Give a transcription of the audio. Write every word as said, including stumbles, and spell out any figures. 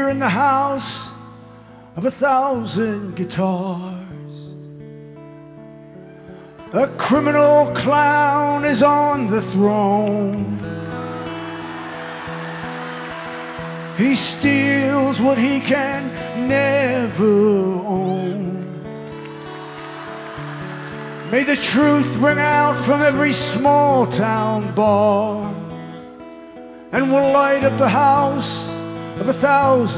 in the house of a thousand guitars. A criminal clown is on the throne. He steals what he can never own. May the truth ring out from every small town bar, and we'll light up the house of a thousand